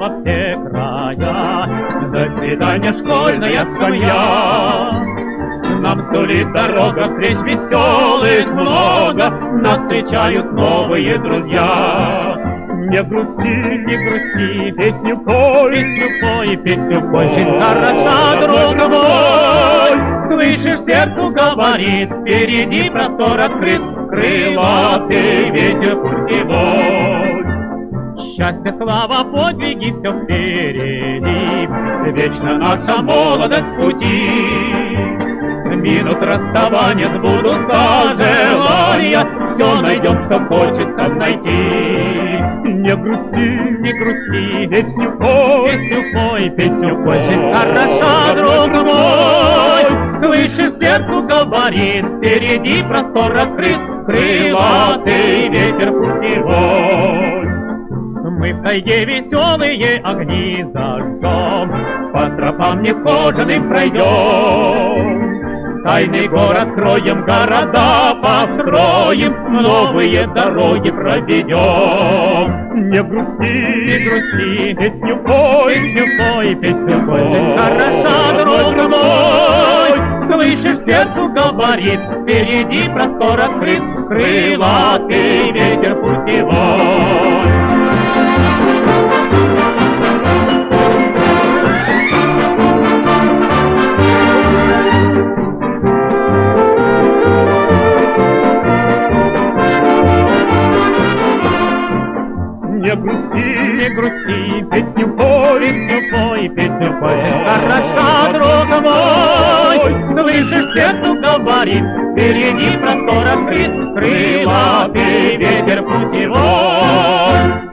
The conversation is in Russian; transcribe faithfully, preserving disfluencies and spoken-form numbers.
во все края. До свидания, школьная скамья. Нам сулит дорога встреч веселых много, нас встречают новые друзья. Не грусти, не грусти, песню пой, песню пой, песню пой. Жизнь хороша, друг мой, слышишь, сердцу говорит, впереди простор открыт, крылатый ветер путевой. Счастье, слава, подвиги, все впереди, вечно наша молодость в пути. Минут расставания сбудутся желания, все найдем, что хочется найти. Не грусти, не грусти, песню пой, песню пой, песню пой. Жизнь хороша, друг мой, слышишь, сердцу говорит, впереди простор открыт, крылатый ветер путевой. Мы в тайге веселые огни зажжем, по тропам невхоженным пройдем. Тайный город откроем, города построим, новые дороги проведем. Не грусти, не грусти, песню пой, песню пой, песню пой. Жизнь хороша, друг мой, слышишь, сердцу говорит, впереди простор открыт, крылатый ветер путевой. Не грусти, не грусти, песню пой, песню пой, песню пой. Хороша, друг мой, слышишь, сердцу говорит, впереди простор открыт, крылатый ветер путевой.